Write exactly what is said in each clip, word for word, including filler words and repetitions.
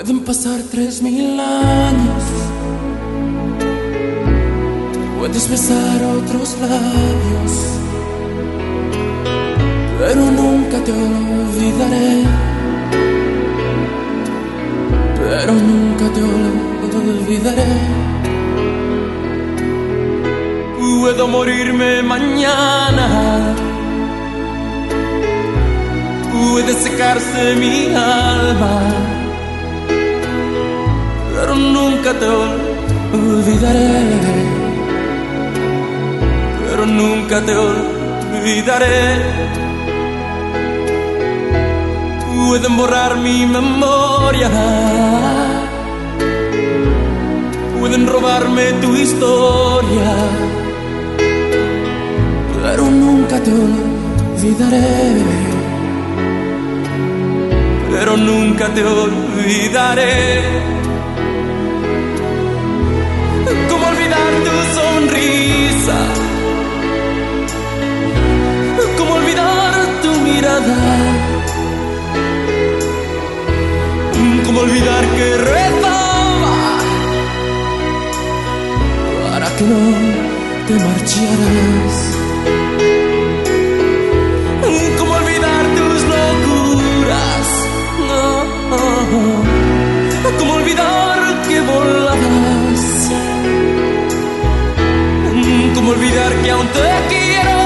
Pueden pasar tres mil años, puedes besar otros labios, pero nunca te olvidaré, pero nunca te olvidaré. Puedo morirme mañana, puede secarse mi alma, pero nunca te olvidaré, pero nunca te olvidaré. Pueden borrar mi memoria, pueden robarme tu historia, pero nunca te olvidaré, pero nunca te olvidaré. ¿Cómo olvidar tu sonrisa? ¿Cómo olvidar tu mirada? ¿Cómo olvidar que rezaba para que no te marcharas? ¿Cómo olvidar tus locuras? No. ¿Cómo olvidar que volabas? ¿Cómo olvidar que aún te quiero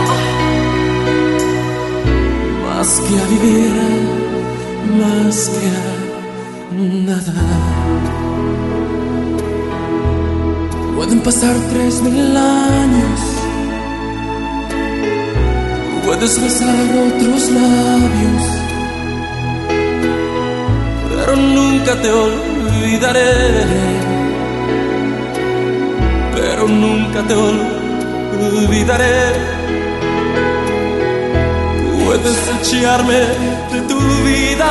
más que a vivir, más que a nada? Pueden pasar tres mil años, puedes besar otros labios, pero nunca te olvidaré, pero nunca te olvidaré. Puedes echarme de tu vida,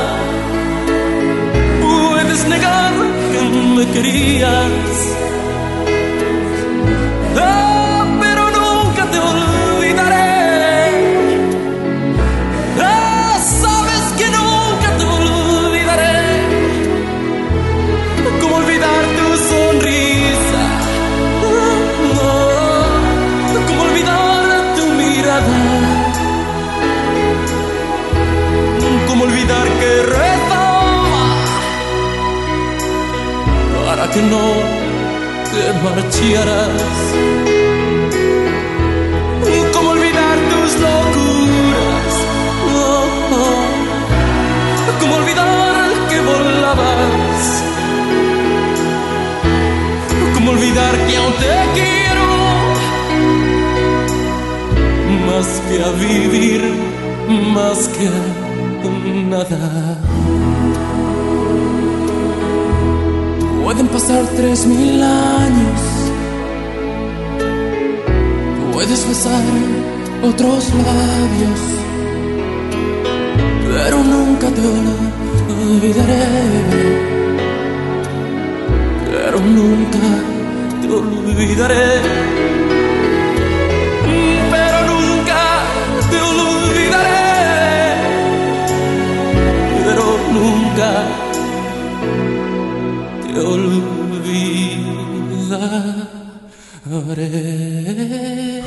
puedes negar que me querías, ah, pero nunca te olvidaré. Ah, sabes que nunca te olvidaré. ¿Cómo olvidar tu sonrisa? Ah, ¿cómo olvidar tu mirada? ¿Cómo olvidar que rezaba para que no te marcharas? ¿Cómo olvidar tus locuras? Oh, oh. ¿Cómo olvidar que volabas? ¿Cómo olvidar que aún te quiero más que a vivir, más que a nada? Pueden pasar tres mil años, puedes besar otros labios, pero nunca te olvidaré, pero nunca te olvidaré, pero nunca te olvidaré, pero nunca te olvidaré.